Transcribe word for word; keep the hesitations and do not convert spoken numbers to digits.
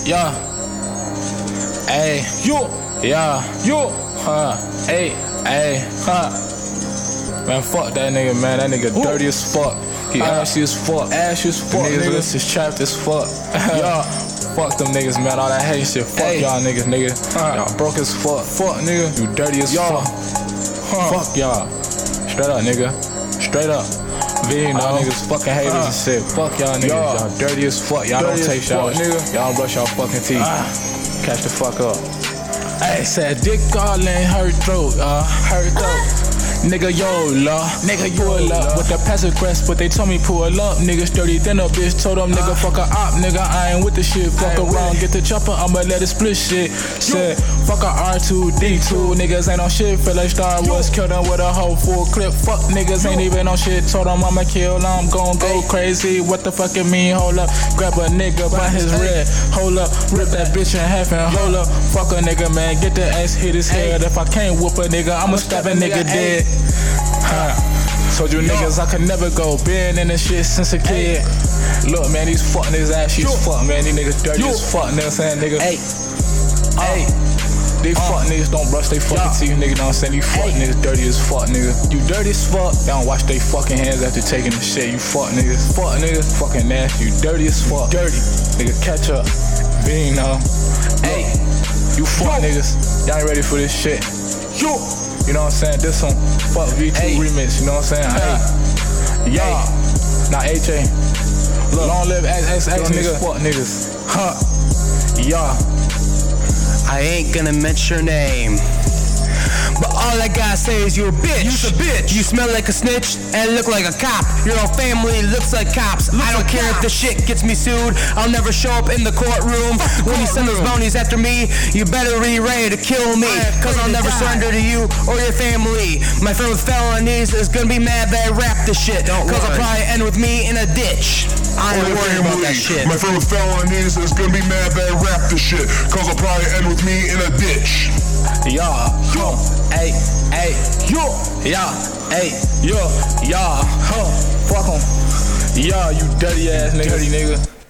yeah, hey, yo, yeah, yo, huh, hey, hey, huh. Man, fuck that nigga, man. That nigga Ooh. dirty as fuck. He Uh, ashy as fuck. Ashy as fuck, niggas nigga. list is trapped as fuck. Yeah. Fuck them niggas, man. All that hate shit. Fuck Hey. y'all niggas, nigga. Uh. Y'all broke as fuck. Fuck, nigga. You dirty as Y'all. fuck. Huh. Fuck y'all. Straight up, nigga. Straight up. V, y'all Uh. niggas fucking haters Uh. and shit. Fuck y'all niggas. Y'all. Y'all dirty as fuck. Y'all Dirty don't take as fuck, showers. nigga. Y'all don't brush y'all fucking teeth. Uh. Catch the fuck up. Hey, said Dick Garland hurt throat, uh, hurt throat. Nigga, YOLA, nigga, pull up with the passive crest, but they told me pull up. Niggas dirty than a bitch, told them nigga fuck a op, nigga, I ain't with the shit. Fuck around, get the chopper, I'ma let it split shit. Said, fuck a R two D two, niggas ain't on shit, feel like Star Wars, killed them with a whole full clip. Fuck niggas ain't even on shit, told them I'ma kill, I'm gon' go crazy. What the fuck it mean, hold up, grab a nigga by his red, hold up, rip that bitch in half and hold up. Fuck a nigga, man, get the ass, hit his head. If I can't whoop a nigga, I'ma stab a nigga dead. Huh. Told you niggas I could never go. Been in this shit since a kid. Look, man, these fuck niggas ashy as fuck, man. These niggas dirty as fuck, nigga saying, nigga. Hey, Hey, these fuck niggas don't brush they fucking teeth, nigga. Know what I'm saying? These fuck niggas dirty as fuck, nigga. You dirty as fuck. They don't wash they fucking hands after taking the shit. You fuck niggas. Fuck niggas. Fucking nasty. You dirty as fuck. Dirty. Nigga, catch up. Being know. Hey, you fuck niggas. Y'all ain't ready for this shit. yo, You know what I'm saying? This one, fuck V two Hey. remix, you know what I'm saying? Hey, y'all, not H A. Look, long live X X X niggas, fuck niggas. Huh, y'all. I ain't gonna mention your name, but all I gotta say is you a bitch. You's a bitch. You smell like a snitch and look like a cop. Your whole family looks like cops. I don't like care if the cops. shit gets me sued. I'll never show up in the courtroom. When you send those bounties after me, you better be ready to kill me. Cause I'll never surrender to you or your family. My friend with felonies is gonna be mad that I rap this shit. Cause I'll probably end with me in a ditch. I ain't worried about that shit. My friend with felonies is gonna be mad that I rap this shit, cause I'll probably end with me in a ditch. Y'all, huh, hey, hey, yo, y'all, hey, yo, y'all, huh, fuck 'em. Y'all, you dirty ass nigga. Dirty nigga.